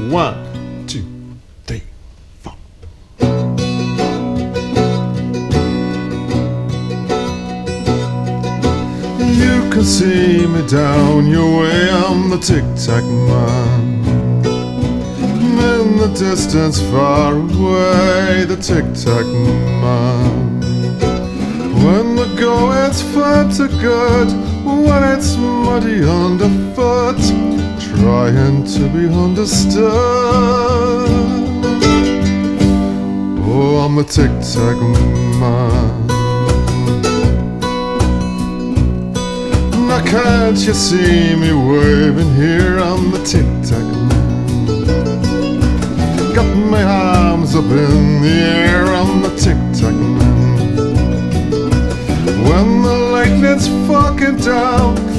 1, 2, 3, 4. You can see me down your way, I'm the tic-tac man. In the distance far away, the tic-tac man. When the going's far too good, when it's muddy underfoot, trying to be understood. Oh, I'm the tic-tac man. Now can't you see me waving here? I'm the tic-tac man. Got my arms up in the air, I'm the tic-tac man. When the lightning's fucking down,